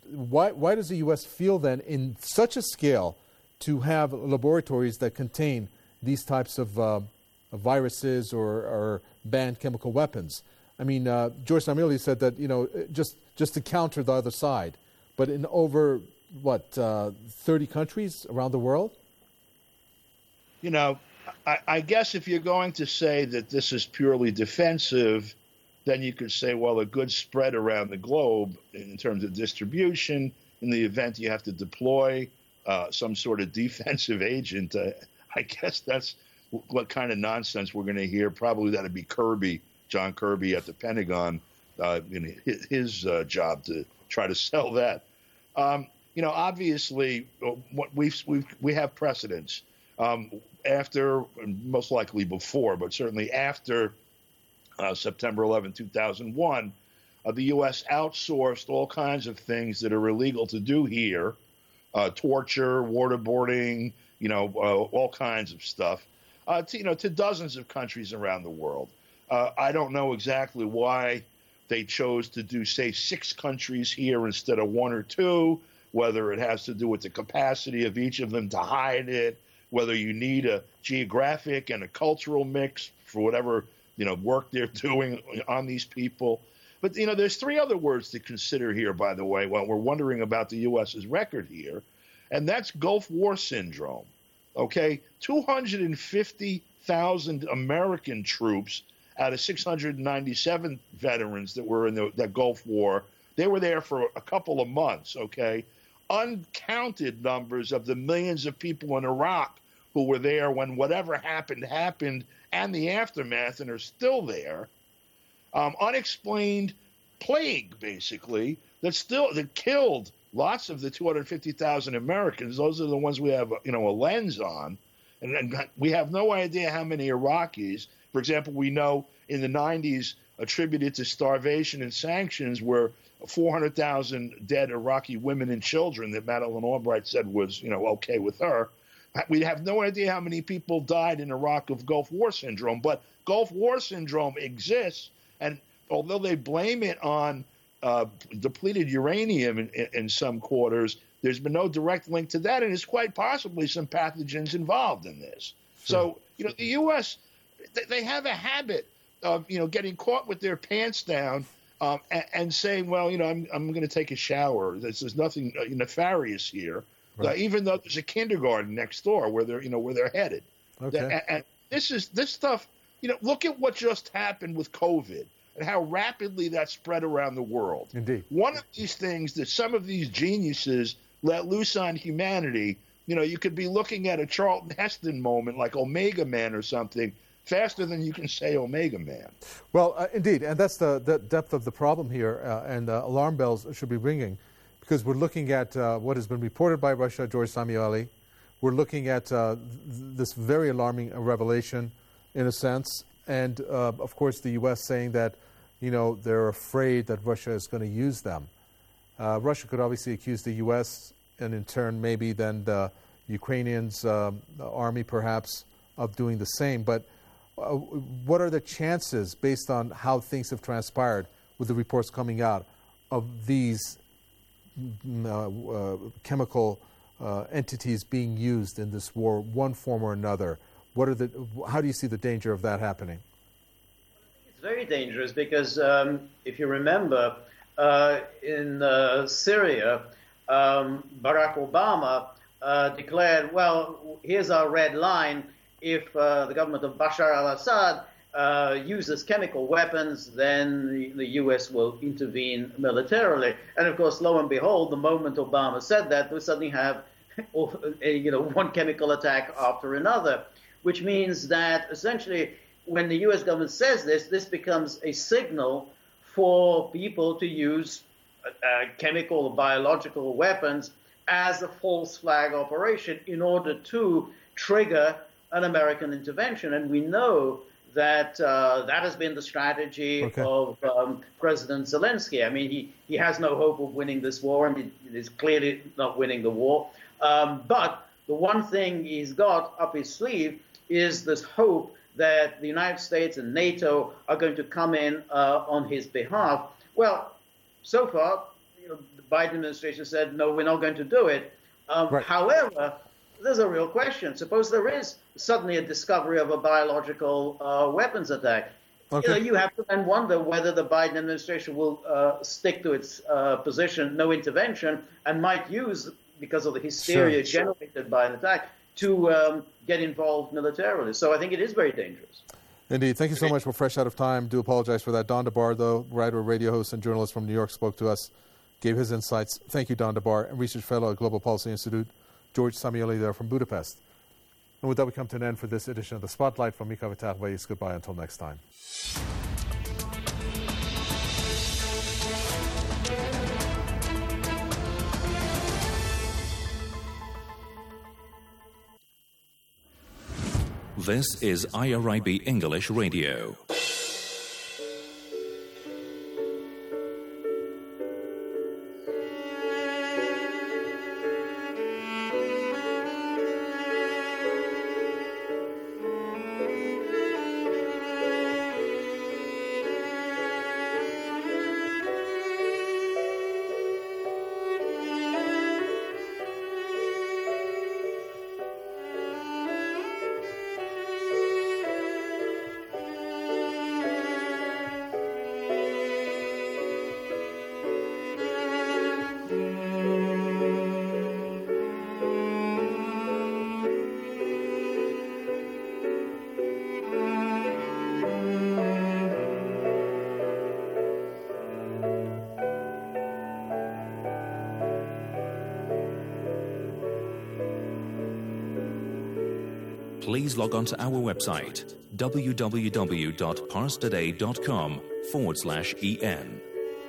why does the U.S. feel then in such a scale to have laboratories that contain these types of viruses or banned chemical weapons? I mean, George Samili said that, just to counter the other side. But in over, 30 countries around the world? I guess if you're going to say that this is purely defensive, then you could say, well, a good spread around the globe in terms of distribution, in the event you have to deploy some sort of defensive agent. I guess that's what kind of nonsense we're going to hear. Probably that'd be John Kirby at the Pentagon, his job to try to sell that. Obviously, we have precedents after, most likely before, but certainly after September 11, 2001, the U.S. outsourced all kinds of things that are illegal to do here, torture, waterboarding, all kinds of stuff, to dozens of countries around the world. I don't know exactly why they chose to do, say, 6 countries here instead of 1 or 2, whether it has to do with the capacity of each of them to hide it, whether you need a geographic and a cultural mix for whatever, work they're doing on these people. But, there's 3 other words to consider here, by the way, when we're wondering about the U.S.'s record here, and that's Gulf War syndrome, okay? 250,000 American troops out of 697 veterans that were in the Gulf War, they were there for a couple of months, okay? Uncounted numbers of the millions of people in Iraq who were there when whatever happened, and the aftermath, and are still there. Unexplained plague, basically, that killed lots of the 250,000 Americans. Those are the ones we have, a lens on. And we have no idea how many Iraqis. For example, we know in the 90s, attributed to starvation and sanctions, were 400,000 dead Iraqi women and children that Madeleine Albright said was, okay with her. We have no idea how many people died in Iraq of Gulf War syndrome, but Gulf War syndrome exists, and although they blame it on depleted uranium in some quarters, there's been no direct link to that, and it's quite possibly some pathogens involved in this. Sure. So, the U.S., they have a habit of, getting caught with their pants down and saying, well, I'm going to take a shower. There's nothing nefarious here. Right. Even though there's a kindergarten next door where they're headed. Okay. And this stuff, look at what just happened with COVID and how rapidly that spread around the world. Indeed. One of these things that some of these geniuses let loose on humanity, you could be looking at a Charlton Heston moment like Omega Man or something faster than you can say Omega Man. Well, indeed, and that's the depth of the problem here, and alarm bells should be ringing. Because we're looking at what has been reported by Russia, George Samueli. We're looking at this very alarming revelation, in a sense. And, of course, the U.S. saying that, they're afraid that Russia is going to use them. Russia could obviously accuse the U.S. and, in turn, maybe then the Ukrainians' army, perhaps, of doing the same. But what are the chances, based on how things have transpired with the reports coming out, of these chemical entities being used in this war, one form or another? How do you see the danger of that happening? It's very dangerous because if you remember, in Syria, Barack Obama declared, well, here's our red line. If the government of Bashar al-Assad uses chemical weapons, then the U.S. will intervene militarily. And of course, lo and behold, the moment Obama said that, we suddenly have one chemical attack after another, which means that essentially when the U.S. government says this becomes a signal for people to use chemical or biological weapons as a false flag operation in order to trigger an American intervention. And we know that that has been the strategy of President Zelensky. I mean, he has no hope of winning this war, and he is clearly not winning the war. But the one thing he's got up his sleeve is this hope that the United States and NATO are going to come in on his behalf. Well, so far, Biden administration said, no, we're not going to do it. Right. However, there's a real question. Suppose there is suddenly a discovery of a biological weapons attack. Okay. You have to then wonder whether the Biden administration will stick to its position, no intervention, and might use, because of the hysteria generated by an attack, to get involved militarily. So I think it is very dangerous. Indeed. Thank you so much. We're fresh out of time. Do apologize for that. Don DeBar, though, writer, radio host, and journalist from New York, spoke to us, gave his insights. Thank you, Don DeBar, and research fellow at Global Policy Institute, George Samioli there from Budapest. And with that, we come to an end for this edition of The Spotlight. From Mika Vatarbayis, goodbye until next time. This is IRIB English Radio. Please log on to our website, www.parstoday.com/en.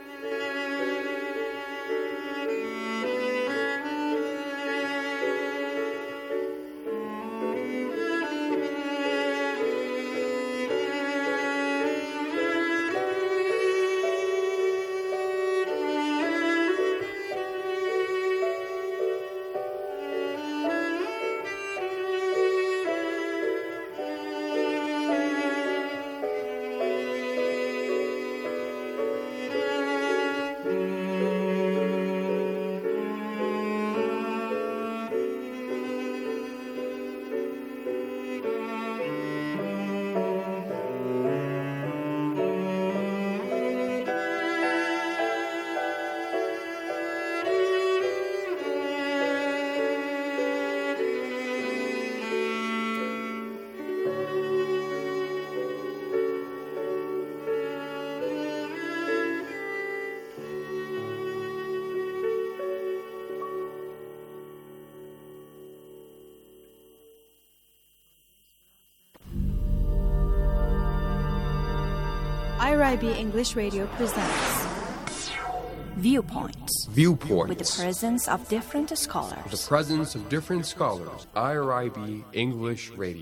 IRIB English Radio presents Viewpoints. Viewpoints. With the presence of different scholars. The presence of different scholars. IRIB English Radio.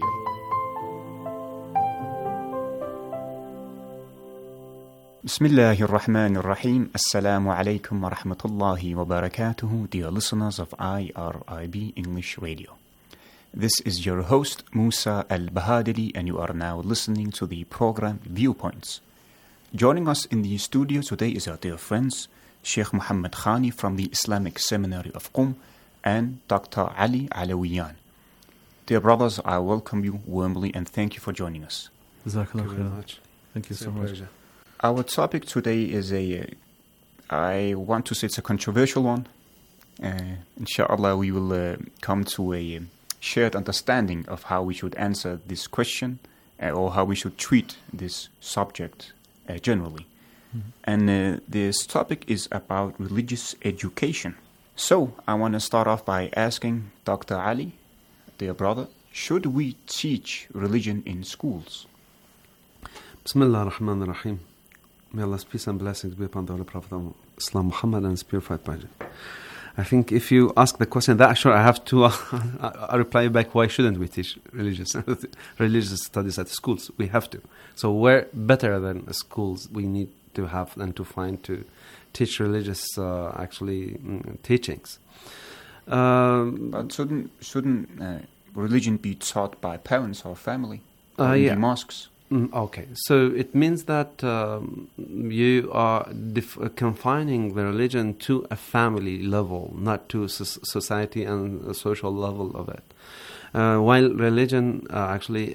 Bismillahir Rahmanir Rahim. Assalamu alaikum wa rahmatullahi wa barakatuhu, dear listeners of IRIB English Radio. This is your host, Musa Al-Bahadili, and you are now listening to the program Viewpoints. Joining us in the studio today is our dear friends, Sheikh Muhammad Khani from the Islamic Seminary of Qum and Dr. Ali Alawiyan. Dear brothers, I welcome you warmly and thank you for joining us. Thank you very much. Thank you so much. Our topic today is I want to say it's a controversial one. Inshallah, we will come to a shared understanding of how we should answer this question or how we should treat this subject generally. Mm-hmm. And this topic is about religious education. So I want to start off by asking Dr. Ali, dear brother, should we teach religion in schools? Bismillah ar-Rahman ar-Rahim. May Allah's peace and blessings be upon the Holy Prophet of Islam, Muhammad, and his purified progeny. I think if you ask the question, that sure I have to I reply back, why shouldn't we teach religious studies at schools? We have to. So where better than schools we need to have and to find to teach religious teachings. But shouldn't religion be taught by parents or family in the mosques? Okay, so it means that you are confining the religion to a family level, not to society and a social level of it. While religion actually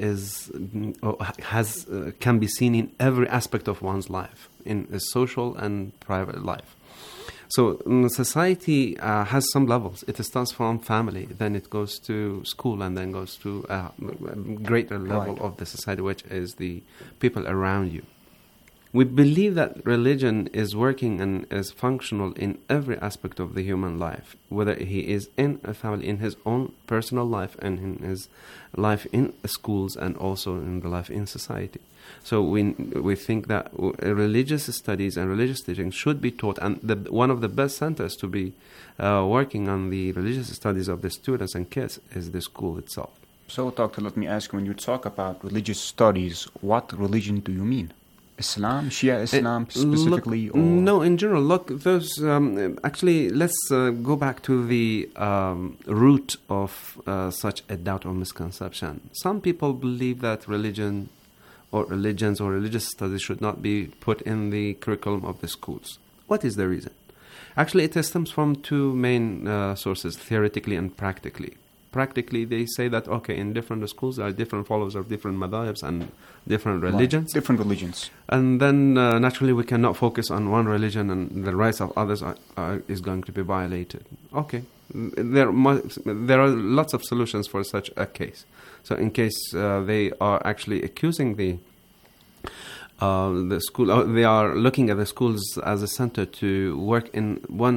can be seen in every aspect of one's life, in a social and private life. So society has some levels. It starts from family, then it goes to school, and then goes to a greater level of the society, which is the people around you. We believe that religion is working and is functional in every aspect of the human life, whether he is in a family, in his own personal life, and in his life in schools, and also in the life in society. So we think that religious studies and religious teaching should be taught, and one of the best centers to be working on the religious studies of the students and kids is the school itself. So, Doctor, let me ask you, when you talk about religious studies, what religion do you mean? Islam, Shia Islam specifically? No, in general. Look, those actually, let's go back to the root of such a doubt or misconception. Some people believe that religion or religions or religious studies should not be put in the curriculum of the schools. What is the reason? Actually, it stems from two main sources, theoretically and practically. Practically, they say that, okay, in different schools there are different followers of different madhabs and different religions. Right. Different religions. And then, naturally, we cannot focus on one religion, and the rights of others is going to be violated. Okay. There are lots of solutions for such a case. So in case they are actually accusing the school, they are looking at the schools as a center to work in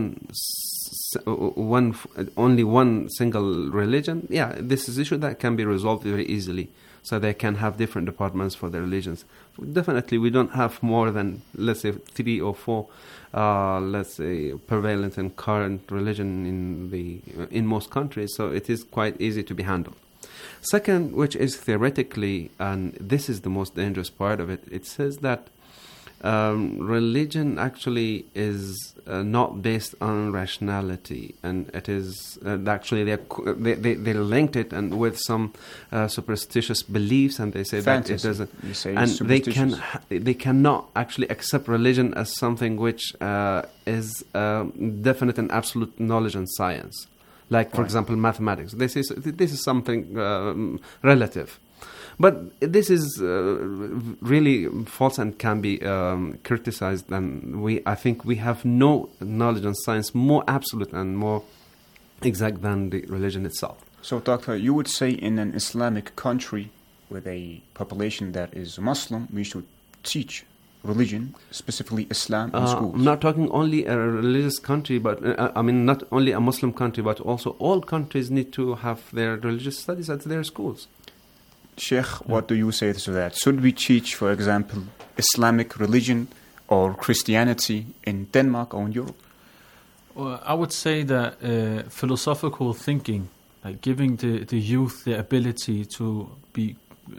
only one single religion, this is an issue that can be resolved very easily. So they can have different departments for their religions. Definitely, we don't have more than, let's say, 3 or 4, prevalent and current religion in most countries. So it is quite easy to be handled. Second, which is theoretically, and this is the most dangerous part of it, it says that religion actually is not based on rationality, and it is actually they linked it and with some superstitious beliefs, and they say Fantasy. That it doesn't, you say and they cannot actually accept religion as something which is definite and absolute knowledge and science. Like, for example, mathematics. This is something relative. But this is really false and can be criticized. And I think we have no knowledge and science more absolute and more exact than the religion itself. So, Doctor, you would say in an Islamic country with a population that is Muslim, we should teach religion, specifically Islam, in schools? I'm not talking only a religious country, but not only a Muslim country, but also all countries need to have their religious studies at their schools. Sheikh, what do you say to that? Should we teach, for example, Islamic religion or Christianity in Denmark or in Europe? Well, I would say that philosophical thinking, like giving the youth the ability to be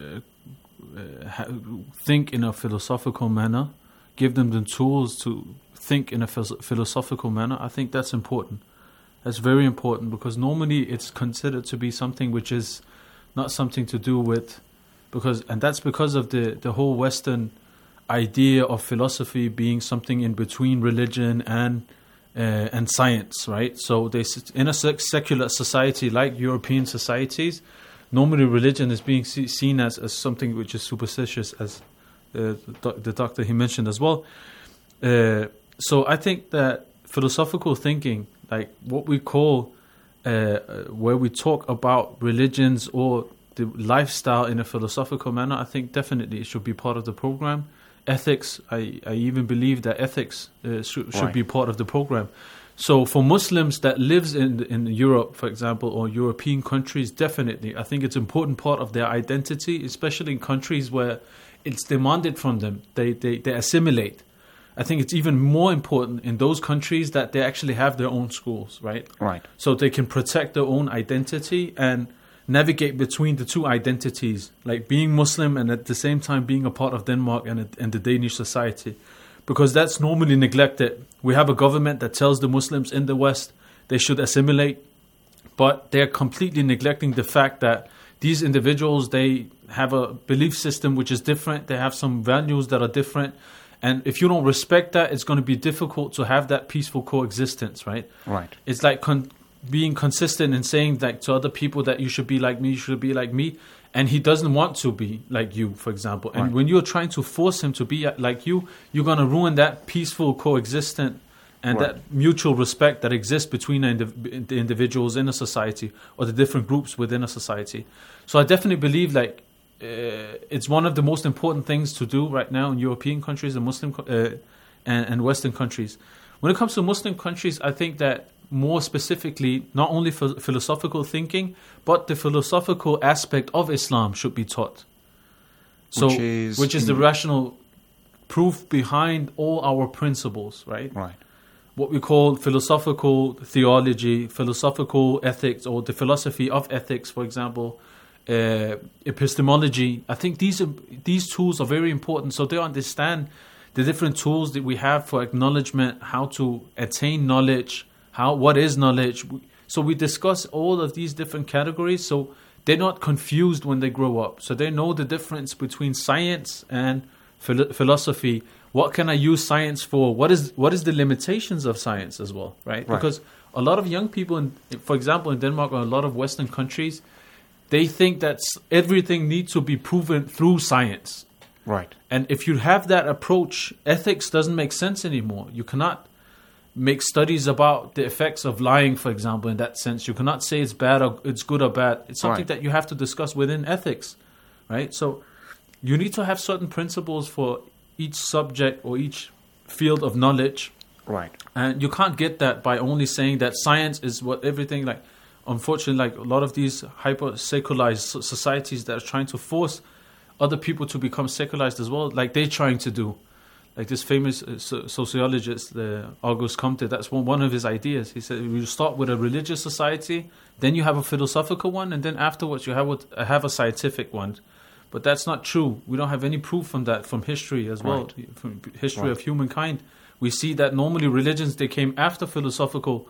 think in a philosophical manner, give them the tools to think in a philosophical manner, I think that's important. That's very important, because normally it's considered to be something which is not something to do with, that's because of the whole Western idea of philosophy being something in between religion and science, right? So in a secular society like European societies, normally religion is being seen as something which is superstitious, as the doctor he mentioned as well. So I think that philosophical thinking, like what we call, where we talk about religions or the lifestyle in a philosophical manner, I think definitely it should be part of the program. Ethics, I even believe that ethics should be part of the program. So for Muslims that lives in Europe, for example, or European countries, definitely, I think it's an important part of their identity, especially in countries where it's demanded from them. They assimilate. I think it's even more important in those countries that they actually have their own schools, right? Right. So they can protect their own identity and navigate between the two identities, like being Muslim and at the same time being a part of Denmark and the Danish society. Because that's normally neglected. We have a government that tells the Muslims in the West they should assimilate, but they're completely neglecting the fact that these individuals, they have a belief system which is different. They have some values that are different. And if you don't respect that, it's going to be difficult to have that peaceful coexistence, right? Right. It's like being consistent and saying like to other people that you should be like me, you should be like me. And he doesn't want to be like you, for example. And when you're trying to force him to be like you, you're going to ruin that peaceful coexistence and that mutual respect that exists between the individuals in a society or the different groups within a society. So I definitely believe like it's one of the most important things to do right now in European countries and Muslim and Western countries. When it comes to Muslim countries, I think that more specifically, not only for philosophical thinking, but the philosophical aspect of Islam should be taught. So, which is the rational proof behind all our principles, right? Right. What we call philosophical theology, philosophical ethics, or the philosophy of ethics, for example, epistemology. I think these tools are very important, so they understand the different tools that we have for acknowledgement, how to attain knowledge, what is knowledge. So we discuss all of these different categories, so they're not confused when they grow up. So they know the difference between science and philosophy. What can I use science for? What is the limitations of science as well, right? Because a lot of young people, for example, in Denmark or a lot of Western countries, they think that everything needs to be proven through science. Right. And if you have that approach, ethics doesn't make sense anymore. You cannot make studies about the effects of lying, for example, in that sense. You cannot say it's bad or it's good or bad. It's something that you have to discuss within ethics, right? So you need to have certain principles for each subject or each field of knowledge. Right. And you can't get that by only saying that science is what everything, like, unfortunately, like a lot of these hyper-secularized societies that are trying to force other people to become secularized as well, like they're trying to do. Like this famous sociologist, Auguste Comte, that's one of his ideas. He said, you start with a religious society, then you have a philosophical one, and then afterwards you have a scientific one. But that's not true. We don't have any proof from that, from history as well, from history of humankind. We see that normally religions, they came after philosophical,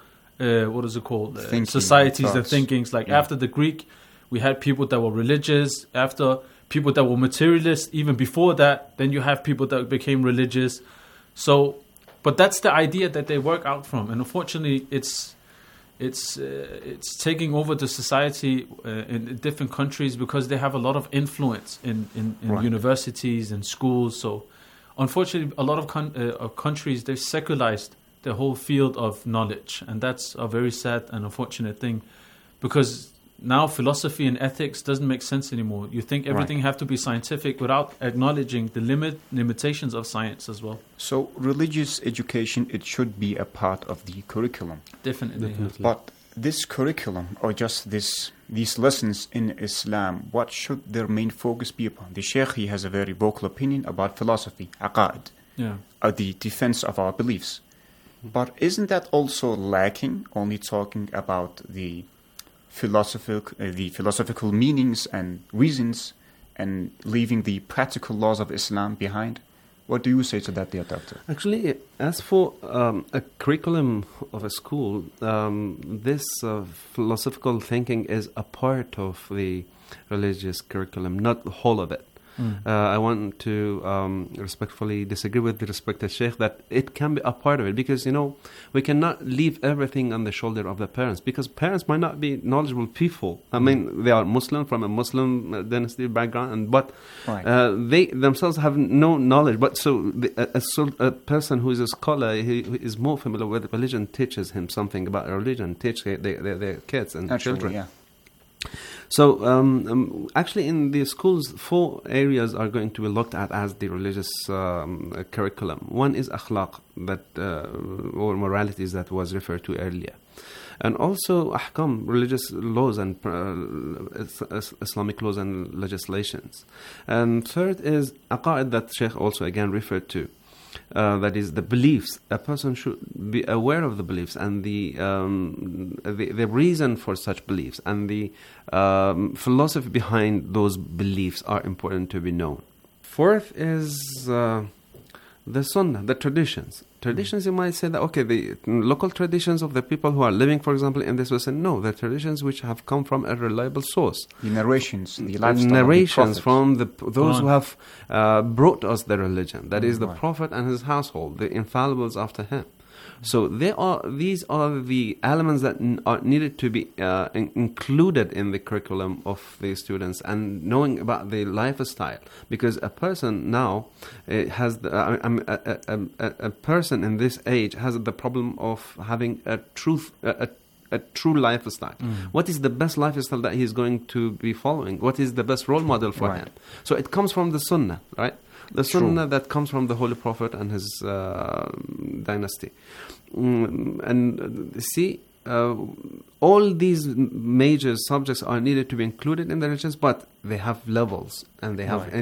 societies and thinkings. Like after the Greek, we had people that were religious. After people that were materialists, even before that, then you have people that became religious. So, but that's the idea that they work out from, and unfortunately, it's taking over the society in different countries because they have a lot of influence in universities and schools. So, unfortunately, a lot of countries, they've secularized the whole field of knowledge, and that's a very sad and unfortunate thing, because now philosophy and ethics doesn't make sense anymore. You think everything have to be scientific without acknowledging the limitations of science as well. So religious education, it should be a part of the curriculum. Definitely. But this curriculum, or just these lessons in Islam, what should their main focus be upon? The Sheikh, he has a very vocal opinion about philosophy, aqaid, the defense of our beliefs. But isn't that also lacking, only talking about the philosophical meanings and reasons and leaving the practical laws of Islam behind? What do you say to that, dear doctor? Actually, as for a curriculum of a school, this philosophical thinking is a part of the religious curriculum, not the whole of it. I want to respectfully disagree with the respected Sheikh that it can be a part of it, because, we cannot leave everything on the shoulder of the parents, because parents might not be knowledgeable people. I mean, they are Muslim, from a Muslim dynasty background, but they themselves have no knowledge. But so a person who is a scholar, he is more familiar with religion, teaches him something about religion, teach their kids and children. Yeah. So, actually, in the schools, 4 areas are going to be looked at as the religious curriculum. One is akhlaq, or moralities that was referred to earlier. And also ahkam, religious laws and Islamic laws and legislations. And third is aqaid, that Sheikh also again referred to. That is the beliefs. A person should be aware of the beliefs and the reason for such beliefs, and the philosophy behind those beliefs are important to be known. Fourth is the sunnah, the traditions Traditions, you might say that, okay, the local traditions of the people who are living, for example, in this person. No, they're traditions which have come from a reliable source. The narrations, the lifestyle narrations of the from those who have brought us the religion. That is the Prophet and his household, the infallibles after him. So these are the elements that are needed to be included in the curriculum of the students, and knowing about the lifestyle, because a person now has a person in this age has the problem of having a true lifestyle. What is the best lifestyle that he's going to be following? What is the best role model for him? So it comes from the Sunnah, right? The Sunnah that comes from the Holy Prophet and his dynasty. And see, all these major subjects are needed to be included in the religions, but they have levels and they have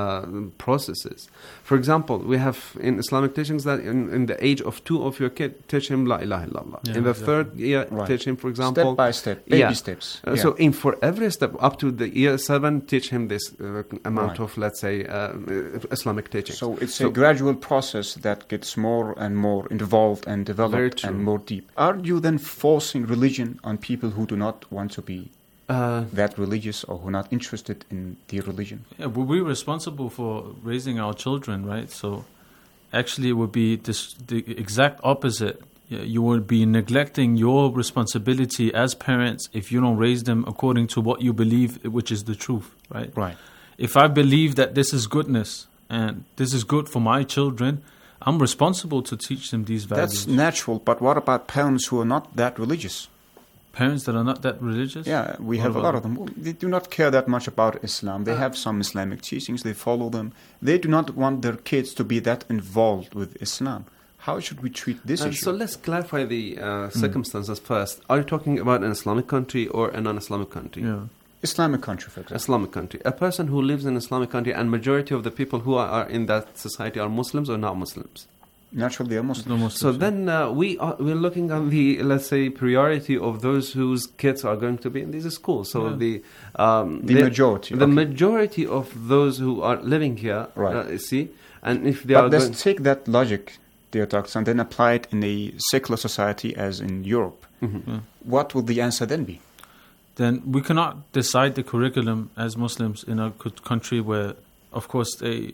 processes. For example, we have in Islamic teachings that in the age of 2 of your kid, teach him La ilaha illallah. In the 3rd year, teach him, for example, step by step, baby steps. So for every step up to the year 7, teach him this amount of, let's say, Islamic teachings. So it's a gradual process that gets more and more involved and developed and more deep. Are you then forcing religion on people who do not want to be that religious, or who are not interested in the religion? Yeah, we're responsible for raising our children, right? So actually it would be the exact opposite. You would be neglecting your responsibility as parents if you don't raise them according to what you believe, which is the truth, right? Right. If I believe that this is goodness and this is good for my children, I'm responsible to teach them these values. That's natural, but what about parents who are not that religious? Parents that are not that religious? Yeah, we have a lot of them. They do not care that much about Islam. They have some Islamic teachings, they follow them. They do not want their kids to be that involved with Islam. How should we treat this issue? So let's clarify the circumstances first. Are you talking about an Islamic country or a non-Islamic country? Yeah. Islamic country, for example. Islamic country. A person who lives in an Islamic country, and majority of the people who are in that society are Muslims or not Muslims? Naturally, they are Muslims. So then we're looking at the, let's say, priority of those whose kids are going to be in these schools. So the majority. The majority of those who are living here, see, and if they but let's take that logic, dear doctors, and then apply it in a secular society as in Europe. What will the answer then be? Then we cannot decide the curriculum as Muslims in a country where, of course, they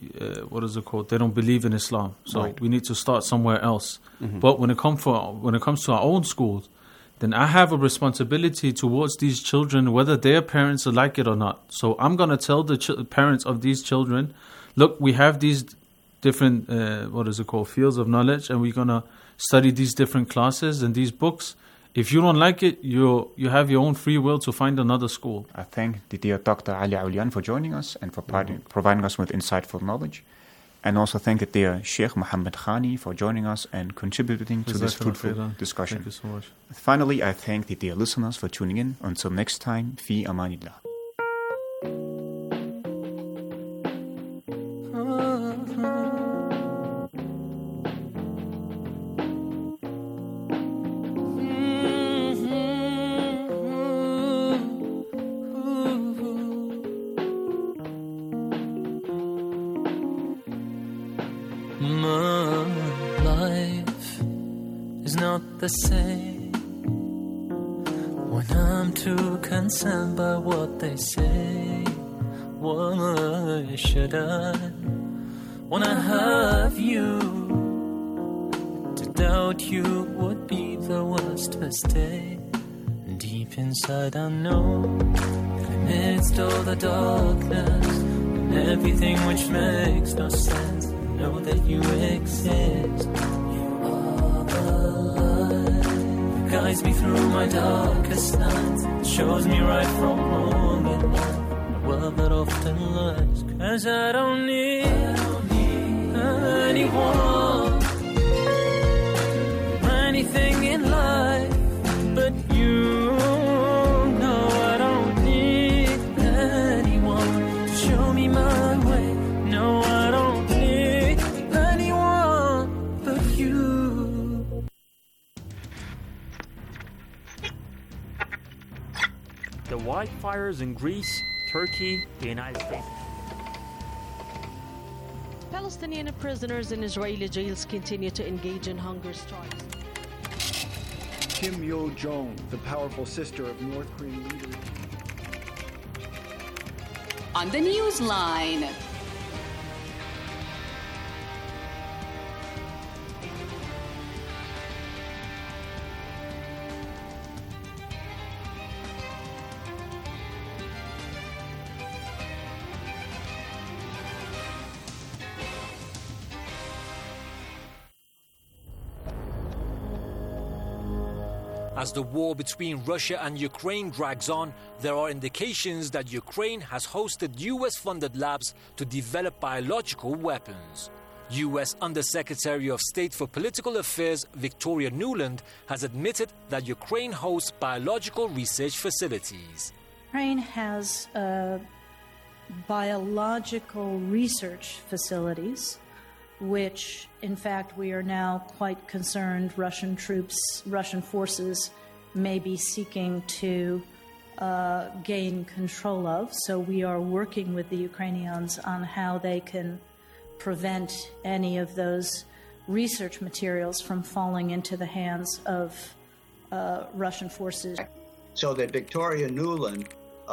they don't believe in Islam. So we need to start somewhere else. But when it comes to our own schools, then I have a responsibility towards these children, whether their parents like it or not. So I'm going to tell the parents of these children, look, we have these different fields of knowledge, and we're going to study these different classes and these books. If you don't like it, you have your own free will to find another school. I thank the dear Dr. Ali Aulian for joining us and for providing us with insightful knowledge. And also thank the dear Sheikh Muhammad Khani for joining us and contributing to this fruitful discussion. Thank you so much. Finally, I thank the dear listeners for tuning in. Until next time, Fi Amanillah. The same when I'm too concerned by what they say. Why should I, when I have you, to doubt you would be the worst mistake. Deep inside I know that amidst all the darkness and everything which makes no sense, I know that you exist. Guides me through my darkest nights, shows me right from wrong in a world that often lies. 'Cause I don't need anyone, anything in life but you. No, I don't need anyone to show me my way. No, I don't need anyone but you. The wildfires in Greece, Turkey, the United States. Palestinian prisoners in Israeli jails continue to engage in hunger strikes. Kim Yo-jong, the powerful sister of North Korean leader. On the Newsline. As the war between Russia and Ukraine drags on, there are indications that Ukraine has hosted US-funded labs to develop biological weapons. US Undersecretary of State for Political Affairs Victoria Nuland has admitted that Ukraine hosts biological research facilities. Ukraine has biological research facilities, which, in fact, we are now quite concerned Russian forces may be seeking to gain control of. So we are working with the Ukrainians on how they can prevent any of those research materials from falling into the hands of Russian forces. So that Victoria Nuland,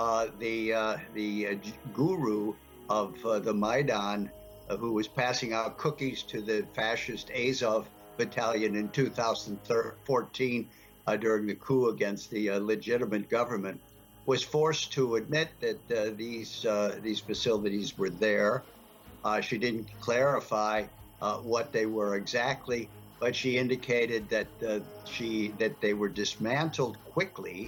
the guru of the Maidan, who was passing out cookies to the fascist Azov battalion in 2014 during the coup against the legitimate government, was forced to admit that these facilities were there. She didn't clarify what they were exactly, but she indicated that they were dismantled quickly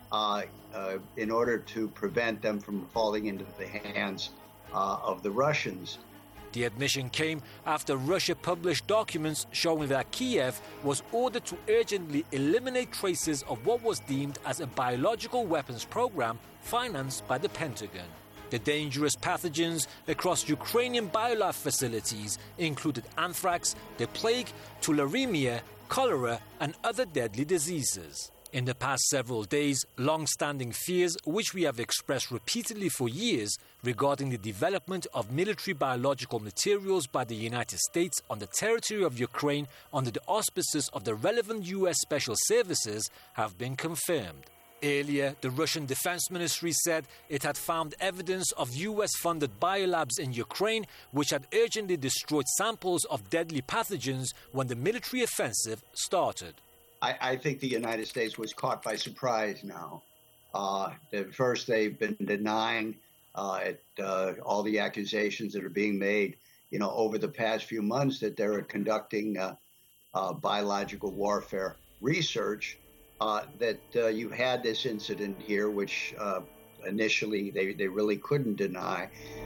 in order to prevent them from falling into the hands of the Russians. The admission came after Russia published documents showing that Kiev was ordered to urgently eliminate traces of what was deemed as a biological weapons program financed by the Pentagon. The dangerous pathogens across Ukrainian biolab facilities included anthrax, the plague, tularemia, cholera, and other deadly diseases. In the past several days, long-standing fears, which we have expressed repeatedly for years, regarding the development of military biological materials by the United States on the territory of Ukraine under the auspices of the relevant U.S. Special Services have been confirmed. Earlier, the Russian Defense Ministry said it had found evidence of US-funded biolabs in Ukraine which had urgently destroyed samples of deadly pathogens when the military offensive started. I think the United States was caught by surprise now. At first, they've been denying all the accusations that are being made, over the past few months that they're conducting biological warfare research. That you had this incident here, which initially they really couldn't deny.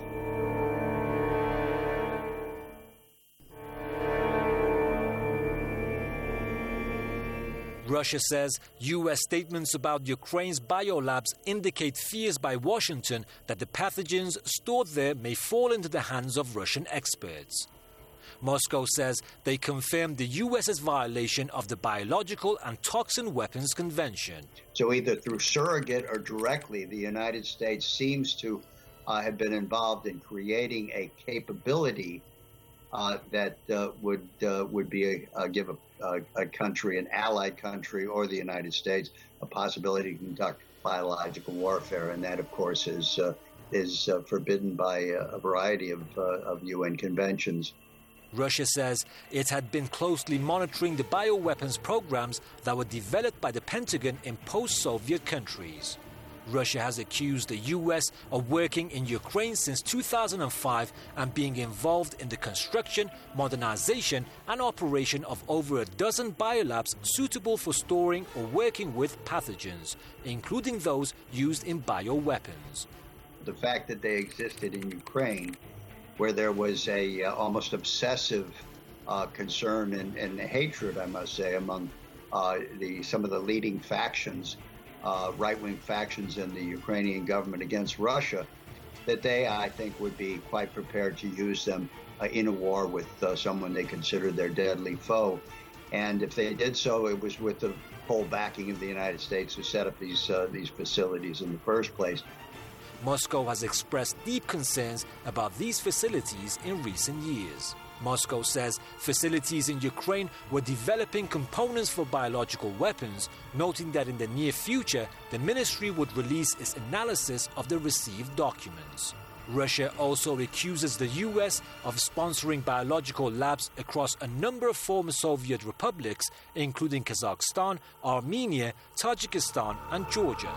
Russia says U.S. statements about Ukraine's biolabs indicate fears by Washington that the pathogens stored there may fall into the hands of Russian experts. Moscow says they confirmed the U.S.'s violation of the Biological and Toxin Weapons Convention. So either through surrogate or directly, the United States seems to have been involved in creating a capability that would be give a country, an allied country, or the United States, a possibility to conduct biological warfare, and that, of course, is forbidden by a variety of UN conventions. Russia says it had been closely monitoring the bioweapons programs that were developed by the Pentagon in post-Soviet countries. Russia has accused the U.S. of working in Ukraine since 2005 and being involved in the construction, modernization, and operation of over a dozen biolabs suitable for storing or working with pathogens, including those used in bioweapons. The fact that they existed in Ukraine, where there was a almost obsessive concern and hatred, I must say, among some of the leading factions, right-wing factions in the Ukrainian government against Russia, that they, I think, would be quite prepared to use them in a war with someone they considered their deadly foe. And if they did so, it was with the full backing of the United States to set up these facilities in the first place. Moscow has expressed deep concerns about these facilities in recent years. Moscow says facilities in Ukraine were developing components for biological weapons, noting that in the near future, the ministry would release its analysis of the received documents. Russia also accuses the US of sponsoring biological labs across a number of former Soviet republics, including Kazakhstan, Armenia, Tajikistan, and Georgia.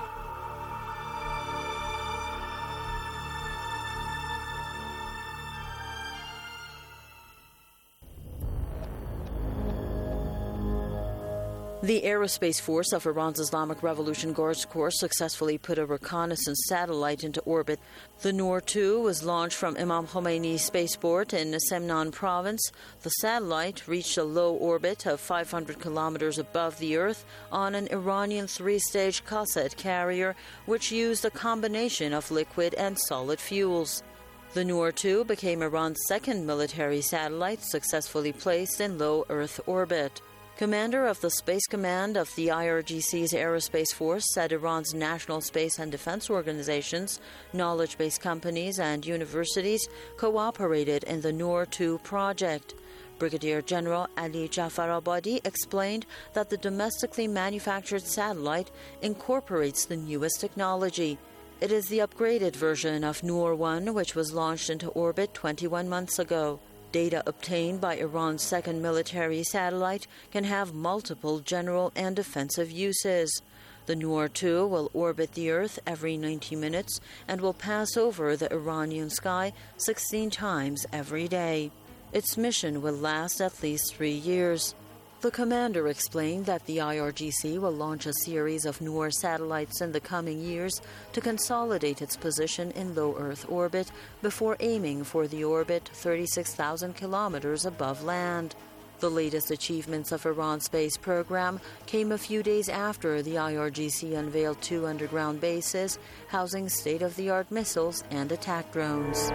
The Aerospace Force of Iran's Islamic Revolution Guards Corps successfully put a reconnaissance satellite into orbit. The Noor-2 was launched from Imam Khomeini Spaceport in Semnan province. The satellite reached a low orbit of 500 kilometers above the Earth on an Iranian three-stage cassette carrier, which used a combination of liquid and solid fuels. The Noor-2 became Iran's second military satellite successfully placed in low Earth orbit. Commander of the Space Command of the IRGC's Aerospace Force said Iran's national space and defense organizations, knowledge-based companies, and universities cooperated in the Noor-2 project. Brigadier General Ali Jafarabadi explained that the domestically manufactured satellite incorporates the newest technology. It is the upgraded version of Noor-1, which was launched into orbit 21 months ago. Data obtained by Iran's second military satellite can have multiple general and defensive uses. The Noor-2 will orbit the Earth every 90 minutes and will pass over the Iranian sky 16 times every day. Its mission will last at least 3 years. The commander explained that the IRGC will launch a series of Noor satellites in the coming years to consolidate its position in low Earth orbit before aiming for the orbit 36,000 kilometers above land. The latest achievements of Iran's space program came a few days after the IRGC unveiled 2 underground bases housing state-of-the-art missiles and attack drones.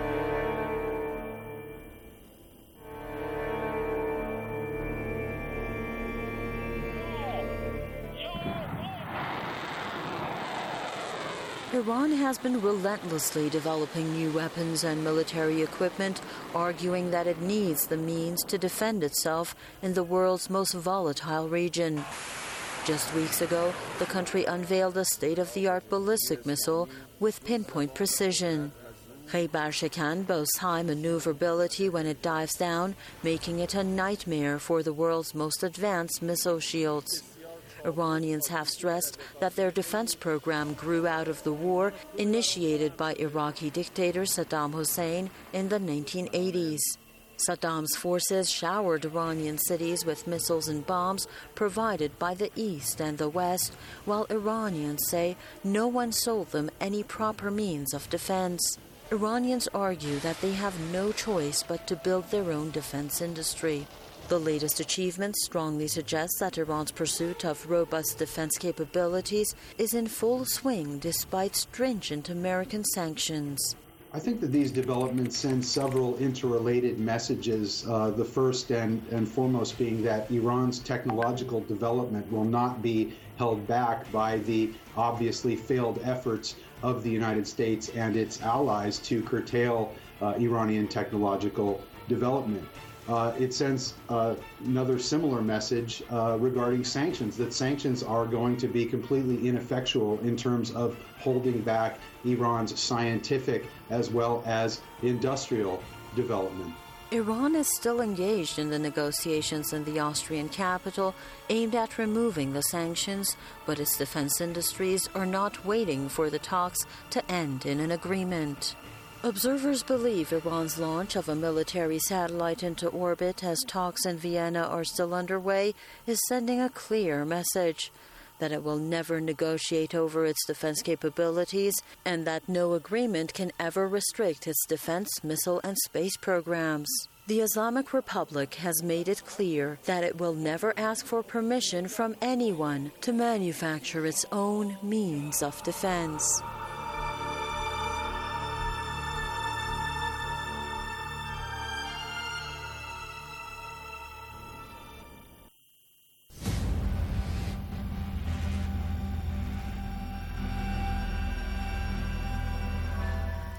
Iran has been relentlessly developing new weapons and military equipment, arguing that it needs the means to defend itself in the world's most volatile region. Just weeks ago, the country unveiled a state-of-the-art ballistic missile with pinpoint precision. Khaybar Shekan boasts high maneuverability when it dives down, making it a nightmare for the world's most advanced missile shields. Iranians have stressed that their defense program grew out of the war initiated by Iraqi dictator Saddam Hussein in the 1980s. Saddam's forces showered Iranian cities with missiles and bombs provided by the East and the West, while Iranians say no one sold them any proper means of defense. Iranians argue that they have no choice but to build their own defense industry. The latest achievements strongly suggest that Iran's pursuit of robust defense capabilities is in full swing despite stringent American sanctions. I think that these developments send several interrelated messages, the first and foremost being that Iran's technological development will not be held back by the obviously failed efforts of the United States and its allies to curtail Iranian technological development. It sends another similar message regarding sanctions, that sanctions are going to be completely ineffectual in terms of holding back Iran's scientific as well as industrial development. Iran is still engaged in the negotiations in the Austrian capital aimed at removing the sanctions, but its defense industries are not waiting for the talks to end in an agreement. Observers believe Iran's launch of a military satellite into orbit as talks in Vienna are still underway is sending a clear message that it will never negotiate over its defense capabilities and that no agreement can ever restrict its defense, missile, and space programs. The Islamic Republic has made it clear that it will never ask for permission from anyone to manufacture its own means of defense.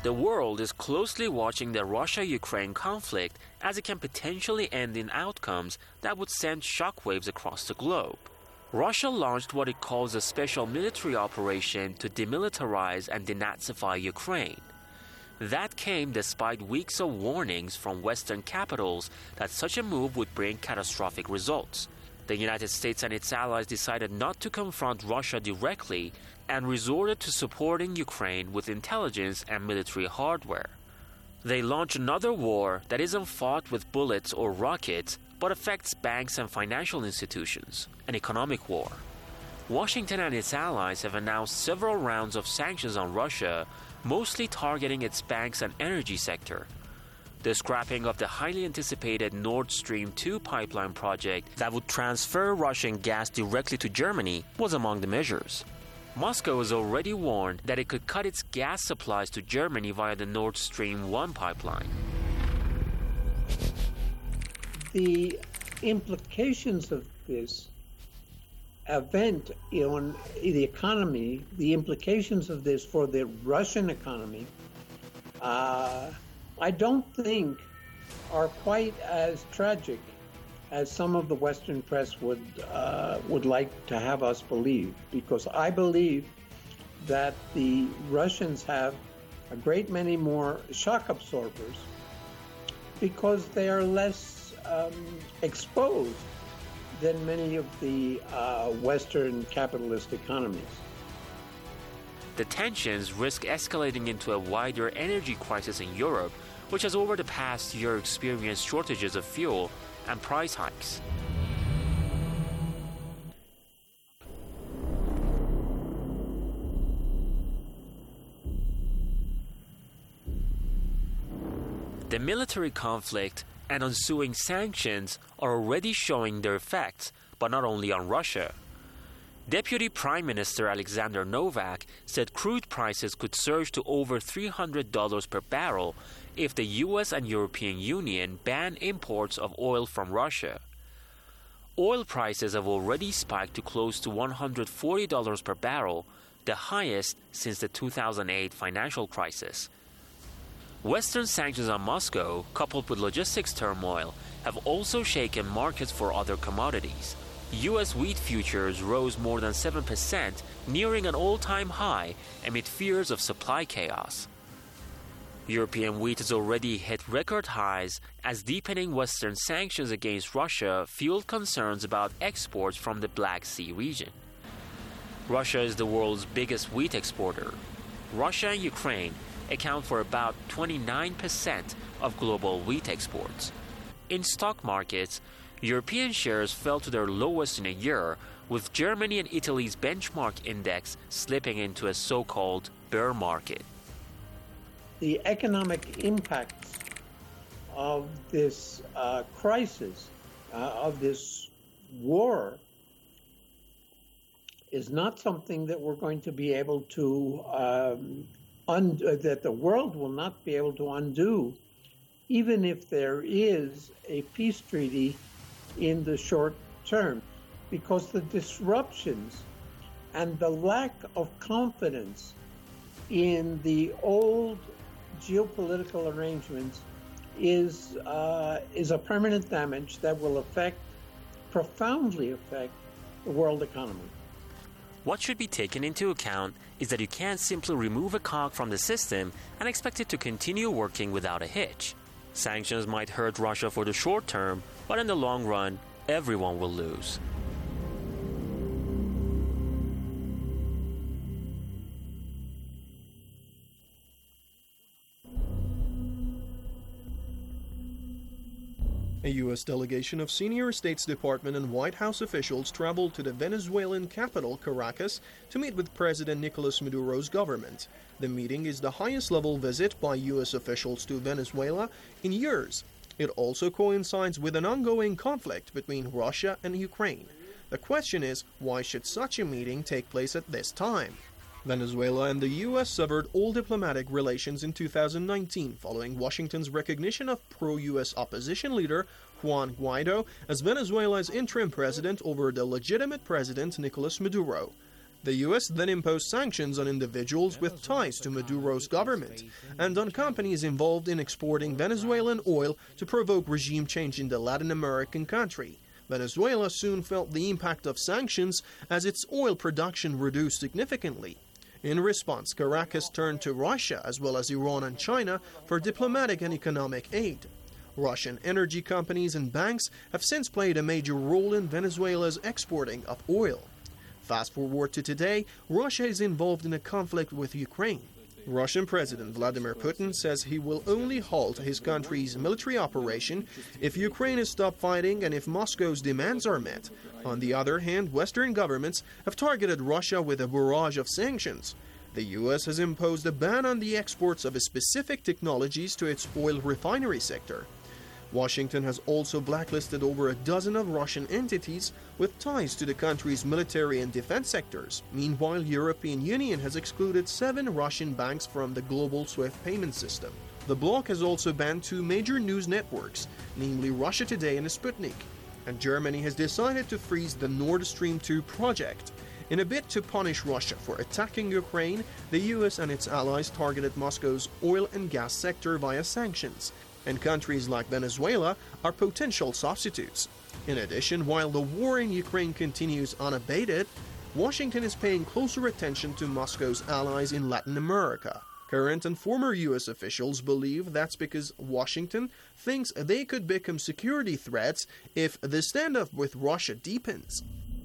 The world is closely watching the Russia-Ukraine conflict as it can potentially end in outcomes that would send shockwaves across the globe. Russia launched what it calls a special military operation to demilitarize and denazify Ukraine. That came despite weeks of warnings from Western capitals that such a move would bring catastrophic results. The United States and its allies decided not to confront Russia directly and resorted to supporting Ukraine with intelligence and military hardware. They launched another war that isn't fought with bullets or rockets, but affects banks and financial institutions, an economic war. Washington and its allies have announced several rounds of sanctions on Russia, mostly targeting its banks and energy sector. The scrapping of the highly anticipated Nord Stream 2 pipeline project that would transfer Russian gas directly to Germany was among the measures. Moscow has already warned that it could cut its gas supplies to Germany via the Nord Stream 1 pipeline. The implications of this event on the economy, the implications of this for the Russian economy, I don't think are quite as tragic as some of the Western press would like to have us believe, because I believe that the Russians have a great many more shock absorbers because they are less exposed than many of the Western capitalist economies. The tensions risk escalating into a wider energy crisis in Europe, which has over the past year experienced shortages of fuel and price hikes. The military conflict and ensuing sanctions are already showing their effects, but not only on Russia. Deputy Prime Minister Alexander Novak said crude prices could surge to over $300 per barrel if the US and European Union ban imports of oil from Russia. Oil prices have already spiked to close to $140 per barrel, the highest since the 2008 financial crisis. Western sanctions on Moscow, coupled with logistics turmoil, have also shaken markets for other commodities. U.S. wheat futures rose more than 7%, nearing an all-time high amid fears of supply chaos. European wheat has already hit record highs as deepening Western sanctions against Russia fueled concerns about exports from the Black Sea region. Russia is the world's biggest wheat exporter. Russia and Ukraine account for about 29% of global wheat exports. In stock markets, European shares fell to their lowest in a year, with Germany and Italy's benchmark index slipping into a so-called bear market. The economic impacts of this crisis, of this war, is not something that we're going to be able to that the world will not be able to undo, even if there is a peace treaty in the short term, because the disruptions and the lack of confidence in the old geopolitical arrangements is a permanent damage that will profoundly affect the world economy. What should be taken into account is that you can't simply remove a cog from the system and expect it to continue working without a hitch. Sanctions might hurt Russia for the short term, but in the long run, everyone will lose. A U.S. delegation of senior States Department and White House officials traveled to the Venezuelan capital, Caracas, to meet with President Nicolas Maduro's government. The meeting is the highest-level visit by U.S. officials to Venezuela in years. It also coincides with an ongoing conflict between Russia and Ukraine. The question is, why should such a meeting take place at this time? Venezuela and the U.S. severed all diplomatic relations in 2019 following Washington's recognition of pro-U.S. opposition leader Juan Guaido as Venezuela's interim president over the legitimate president Nicolas Maduro. The U.S. then imposed sanctions on individuals with ties to Maduro's government and on companies involved in exporting Venezuelan oil to provoke regime change in the Latin American country. Venezuela soon felt the impact of sanctions as its oil production reduced significantly. In response, Caracas turned to Russia as well as Iran and China for diplomatic and economic aid. Russian energy companies and banks have since played a major role in Venezuela's exporting of oil. Fast forward to today, Russia is involved in a conflict with Ukraine. Russian President Vladimir Putin says he will only halt his country's military operation if Ukraine is stopped fighting and if Moscow's demands are met. On the other hand, Western governments have targeted Russia with a barrage of sanctions. The U.S. has imposed a ban on the exports of specific technologies to its oil refinery sector. Washington has also blacklisted over a dozen of Russian entities with ties to the country's military and defense sectors. Meanwhile, European Union has excluded 7 Russian banks from the global SWIFT payment system. The bloc has also banned 2 major news networks, namely Russia Today and Sputnik. And Germany has decided to freeze the Nord Stream 2 project. In a bid to punish Russia for attacking Ukraine, the US and its allies targeted Moscow's oil and gas sector via sanctions. And countries like Venezuela are potential substitutes. In addition, while the war in Ukraine continues unabated, Washington is paying closer attention to Moscow's allies in Latin America. Current and former U.S. officials believe that's because Washington thinks they could become security threats if the standoff with Russia deepens.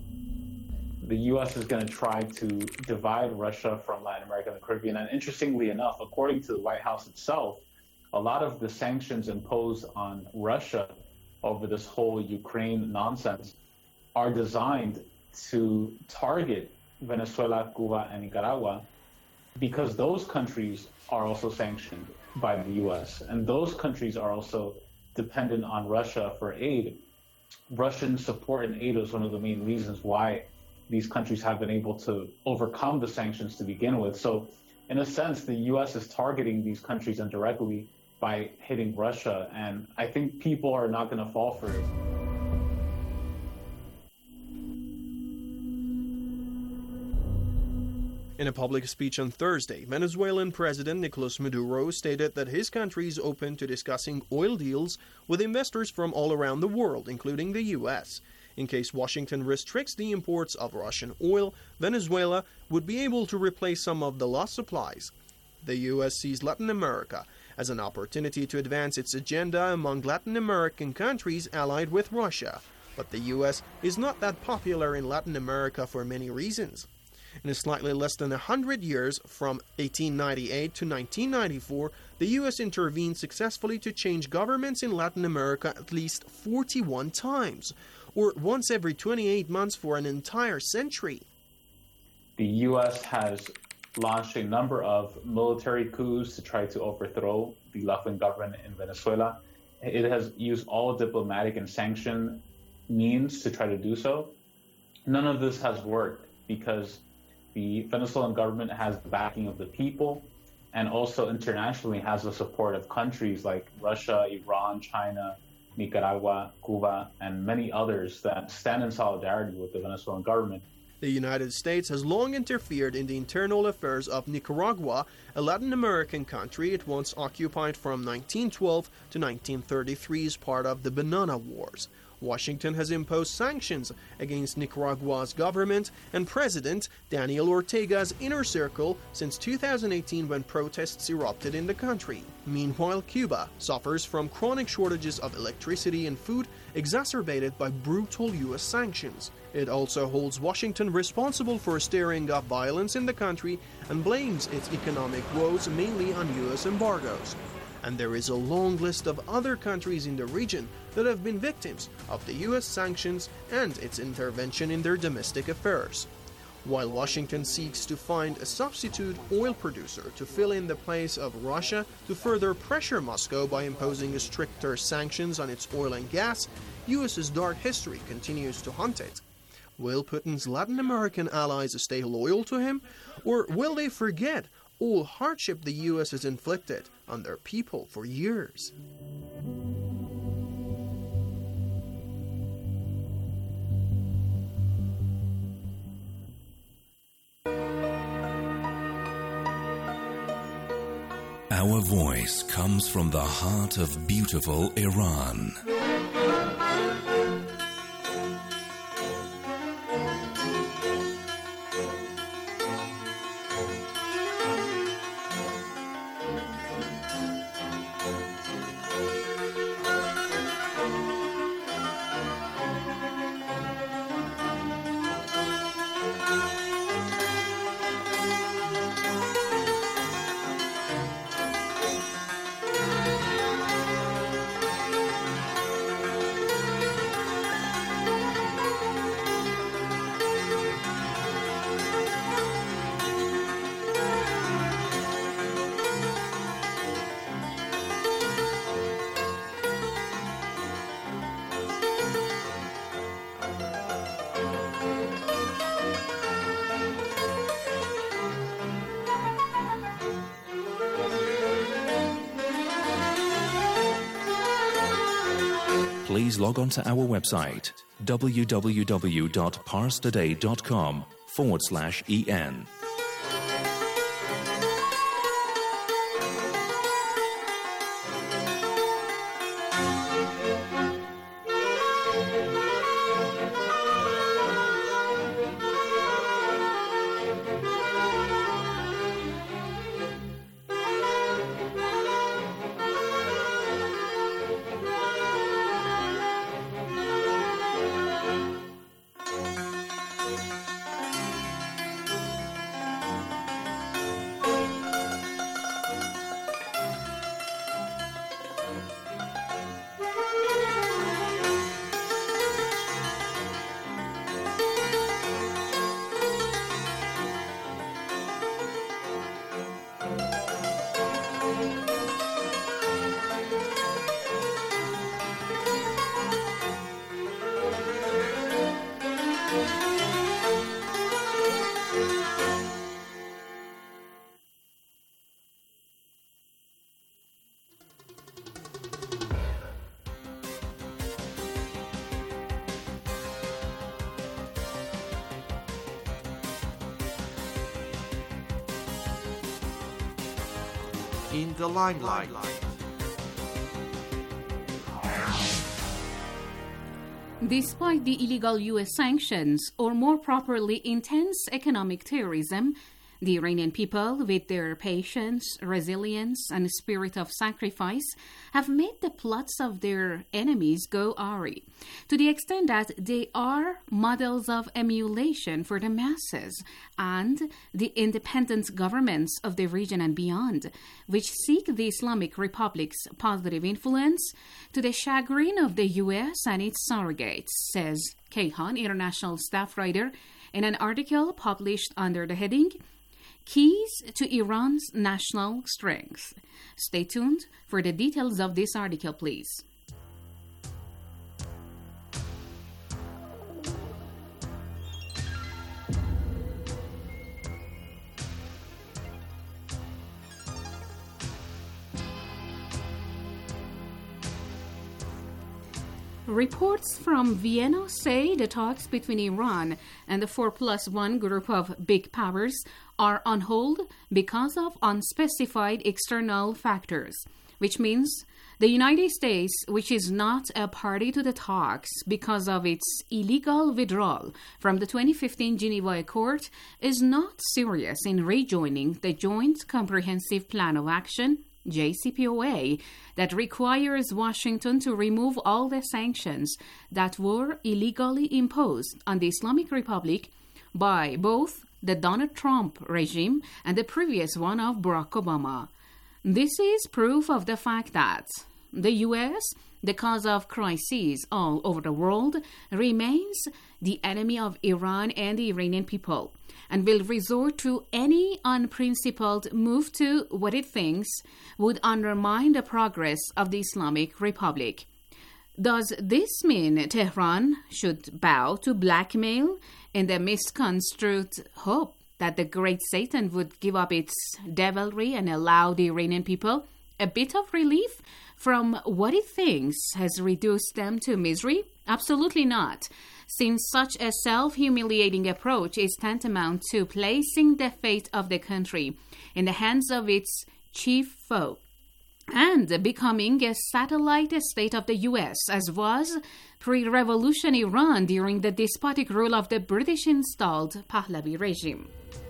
The U.S. is going to try to divide Russia from Latin America and the Caribbean. And interestingly enough, according to the White House itself, a lot of the sanctions imposed on Russia over this whole Ukraine nonsense are designed to target Venezuela, Cuba, and Nicaragua because those countries are also sanctioned by the U.S. and those countries are also dependent on Russia for aid. Russian support and aid is one of the main reasons why these countries have been able to overcome the sanctions to begin with. So in a sense, the U.S. is targeting these countries indirectly by hitting Russia, and I think people are not going to fall for it. In a public speech on Thursday, Venezuelan President Nicolas Maduro stated that his country is open to discussing oil deals with investors from all around the world, including the U.S. In case Washington restricts the imports of Russian oil, Venezuela would be able to replace some of the lost supplies. The U.S. sees Latin America as an opportunity to advance its agenda among Latin American countries allied with Russia. But the U.S. is not that popular in Latin America for many reasons. In slightly less than 100 years, from 1898 to 1994, the U.S. intervened successfully to change governments in Latin America at least 41 times, or once every 28 months for an entire century. The U.S. has launched a number of military coups to try to overthrow the left-wing government in Venezuela. It has used all diplomatic and sanction means to try to do so. None of this has worked because the Venezuelan government has the backing of the people and also internationally has the support of countries like Russia, Iran, China, Nicaragua, Cuba, and many others that stand in solidarity with the Venezuelan government. The United States has long interfered in the internal affairs of Nicaragua, a Latin American country it once occupied from 1912 to 1933 as part of the Banana Wars. Washington has imposed sanctions against Nicaragua's government and President Daniel Ortega's inner circle since 2018 when protests erupted in the country. Meanwhile, Cuba suffers from chronic shortages of electricity and food exacerbated by brutal U.S. sanctions. It also holds Washington responsible for stirring up violence in the country and blames its economic woes mainly on U.S. embargoes. And there is a long list of other countries in the region that have been victims of the U.S. sanctions and its intervention in their domestic affairs. While Washington seeks to find a substitute oil producer to fill in the place of Russia to further pressure Moscow by imposing stricter sanctions on its oil and gas, U.S.'s dark history continues to haunt it. Will Putin's Latin American allies stay loyal to him, or will they forget all hardship the U.S. has inflicted on their people for years? Our voice comes from the heart of beautiful Iran. Please log on to our website, www.parstoday.com/en. In the limelight. Despite the illegal U.S. sanctions, or more properly, intense economic terrorism, the Iranian people, with their patience, resilience, and spirit of sacrifice, have made the plots of their enemies go awry, to the extent that they are models of emulation for the masses and the independent governments of the region and beyond, which seek the Islamic Republic's positive influence to the chagrin of the U.S. and its surrogates, says Kayhan, international staff writer, in an article published under the heading Keys to Iran's National Strength. Stay tuned for the details of this article, please. Reports from Vienna say the talks between Iran and the 4+1 group of big powers are on hold because of unspecified external factors, which means the United States, which is not a party to the talks because of its illegal withdrawal from the 2015 Geneva Accord, is not serious in rejoining the Joint Comprehensive Plan of Action, JCPOA, that requires Washington to remove all the sanctions that were illegally imposed on the Islamic Republic by both the Donald Trump regime and the previous one of Barack Obama. This is proof of the fact that the U.S., the cause of crises all over the world, remains the enemy of Iran and the Iranian people, and will resort to any unprincipled move to what it thinks would undermine the progress of the Islamic Republic. Does this mean Tehran should bow to blackmail in the misconstrued hope that the great Satan would give up its devilry and allow the Iranian people a bit of relief from what it thinks has reduced them to misery? Absolutely not, since such a self-humiliating approach is tantamount to placing the fate of the country in the hands of its chief foe, and becoming a satellite state of the U.S., as was pre-revolution Iran during the despotic rule of the British-installed Pahlavi regime.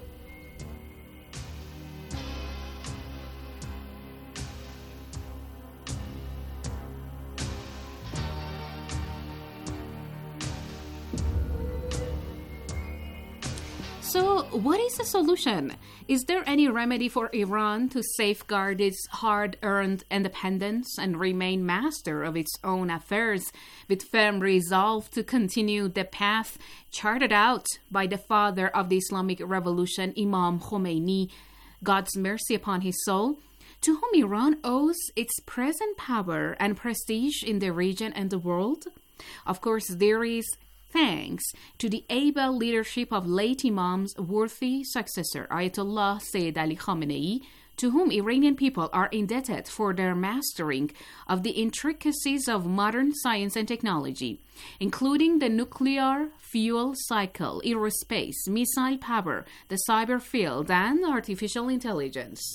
So, what is the solution? Is there any remedy for Iran to safeguard its hard-earned independence and remain master of its own affairs with firm resolve to continue the path charted out by the father of the Islamic Revolution, Imam Khomeini, God's mercy upon his soul, to whom Iran owes its present power and prestige in the region and the world? Of course, there is thanks to the able leadership of late Imam's worthy successor, Ayatollah Sayyid Ali Khamenei, to whom Iranian people are indebted for their mastering of the intricacies of modern science and technology, including the nuclear fuel cycle, aerospace, missile power, the cyber field, and artificial intelligence.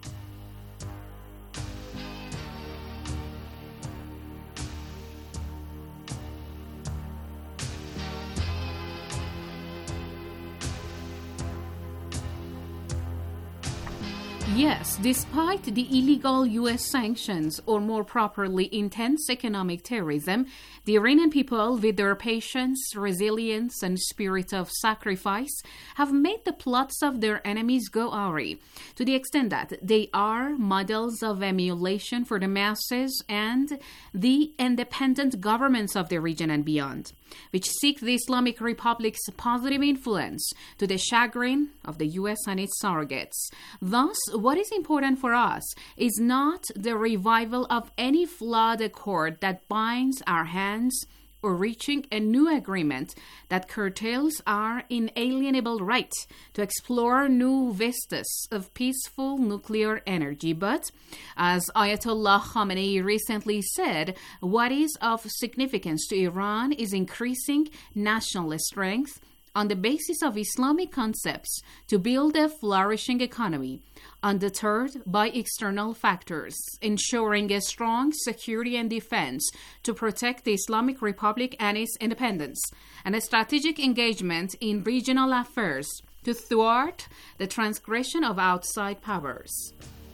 Yes, despite the illegal U.S. sanctions, or more properly, intense economic terrorism, the Iranian people, with their patience, resilience, and spirit of sacrifice, have made the plots of their enemies go awry, to the extent that they are models of emulation for the masses and the independent governments of the region and beyond, which seek the Islamic Republic's positive influence to the chagrin of the U.S. and its surrogates. Thus, what is important for us is not the revival of any flawed accord that binds our hands or reaching a new agreement that curtails our inalienable right to explore new vistas of peaceful nuclear energy. But, as Ayatollah Khamenei recently said, what is of significance to Iran is increasing national strength on the basis of Islamic concepts to build a flourishing economy, undeterred by external factors, ensuring a strong security and defense to protect the Islamic Republic and its independence, and a strategic engagement in regional affairs to thwart the transgression of outside powers.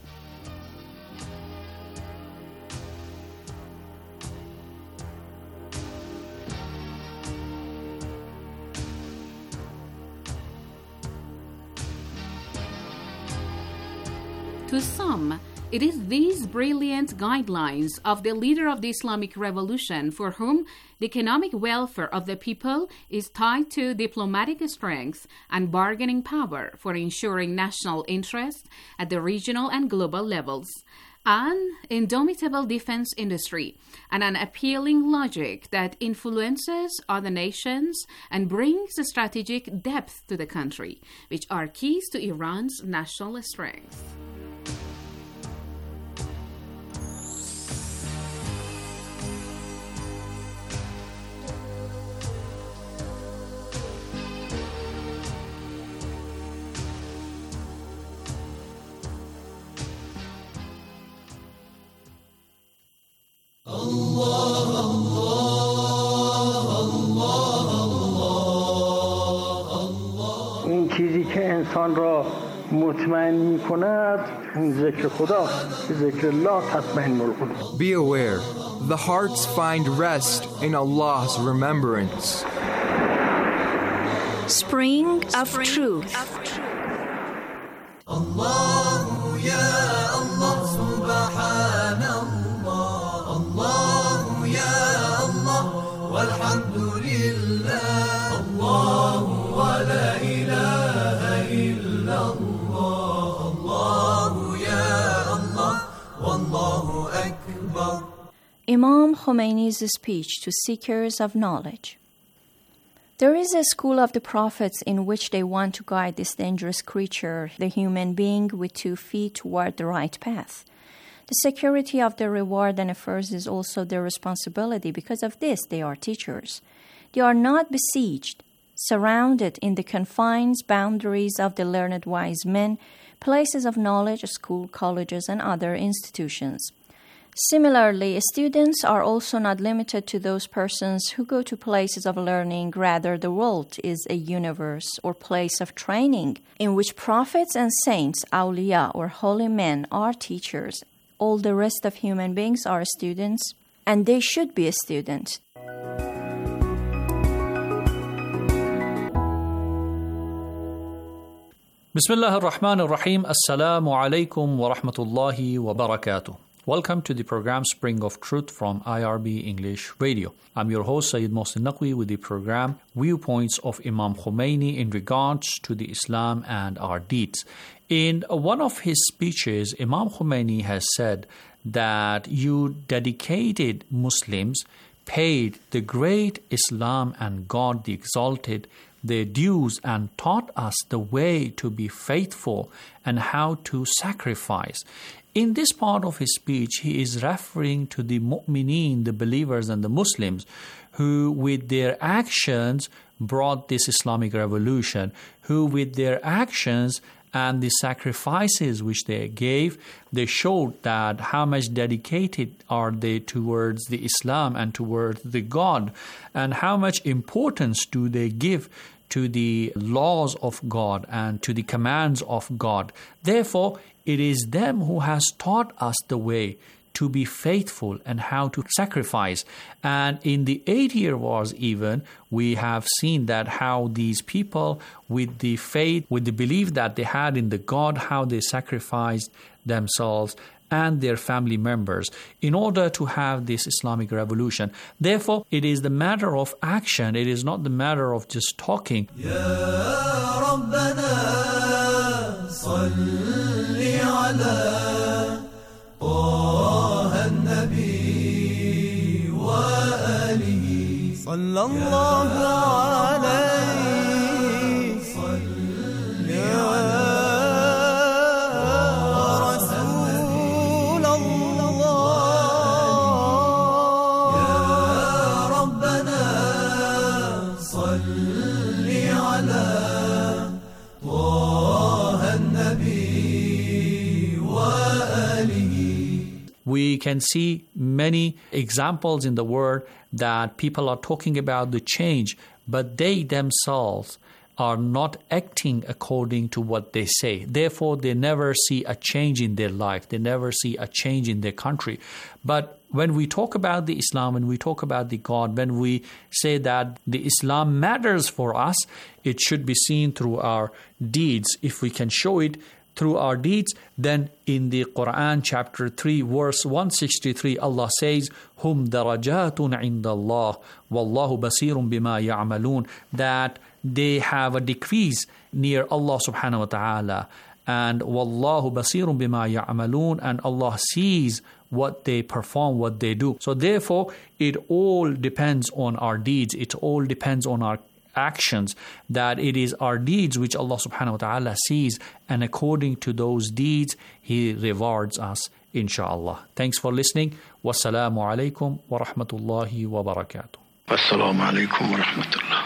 To some, it is these brilliant guidelines of the leader of the Islamic Revolution for whom the economic welfare of the people is tied to diplomatic strength and bargaining power for ensuring national interest at the regional and global levels, an indomitable defense industry, and an appealing logic that influences other nations and brings strategic depth to the country, which are keys to Iran's national strength. این چیزی که انسان را مطمئن می‌کند اون ذکر خداست. ذکر الله تطمئن القلوب. Be aware, the hearts find rest in Allah's remembrance. Spring of Truth. Allah ya Allah subhanallah. Allah ya Allah walhamdulillah. Allah wa la ilaha illallah. Allah ya Allah wallahu akbar. Imam Khomeini's speech to seekers of knowledge. There is a school of the prophets in which they want to guide this dangerous creature, the human being with 2 feet, toward the right path. The security of their reward and affairs is also their responsibility. Because of this, they are teachers. They are not besieged, surrounded in the confines, boundaries of the learned wise men, places of knowledge, school, colleges, and other institutions. Similarly, students are also not limited to those persons who go to places of learning. Rather, the world is a universe or place of training in which prophets and saints, awliya or holy men, are teachers. All the rest of human beings are students, and they should be a student. Bismillah ar-Rahman ar-Rahim. Assalamu alaikum wa rahmatullahi wa barakatuh. Welcome to the program Spring of Truth from IRB English Radio. I'm your host Sayyid Mohsin Naqvi with the program Viewpoints of Imam Khomeini in regards to the Islam and our deeds. In one of his speeches, Imam Khomeini has said that you dedicated Muslims paid the great Islam and God the Exalted their dues and taught us the way to be faithful and how to sacrifice. In this part of his speech, he is referring to the mu'mineen, the believers and the Muslims, who with their actions brought this Islamic revolution, who with their actions and the sacrifices which they gave, they showed that how much dedicated are they towards the Islam and towards the God, and how much importance do they give to the laws of God and to the commands of God. Therefore, it is them who has taught us the way to be faithful and how to sacrifice. And in the 8-year wars even, we have seen that how these people with the faith, with the belief that they had in the God, how they sacrificed themselves and their family members in order to have this Islamic revolution. Therefore, it is the matter of action. It is not the matter of just talking. Ya Rabbana, salli ala Taha an-Nabi wa alihi sallallahu alayhi salli We can see many examples in the world that people are talking about the change, but they themselves are not acting according to what they say. Therefore, they never see a change in their life. They never see a change in their country. But when we talk about the Islam, when we talk about the God, when we say that the Islam matters for us, it should be seen through our deeds. If we can show it through our deeds, then in the Quran chapter 3 verse 163 Allah says, hum darajatun indallah wallahu basirun bima ya'malun, that they have a decrease near Allah subhanahu wa ta'ala, and wallahu basirun bima ya'malun, and Allah sees what they perform, what they do. So therefore, it all depends on our deeds. It all depends on our actions, that it is our deeds which Allah subhanahu wa ta'ala sees, and according to those deeds He rewards us, inshallah. Thanks for listening. Wassalamu alaikum wa rahmatullahi wa barakatuh. Wassalamu alaikum wa rahmatullah.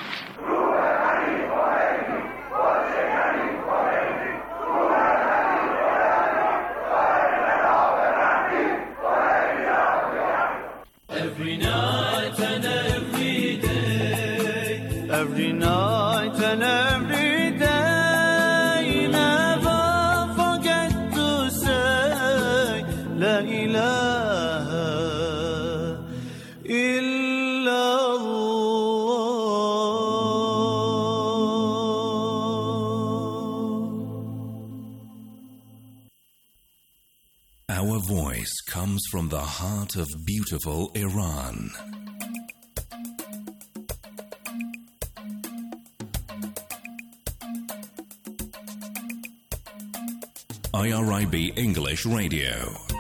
Every night and every day, every night and every day, never forget to say La ilaha illallah. Our voice comes from the heart of beautiful Iran. IRIB English Radio.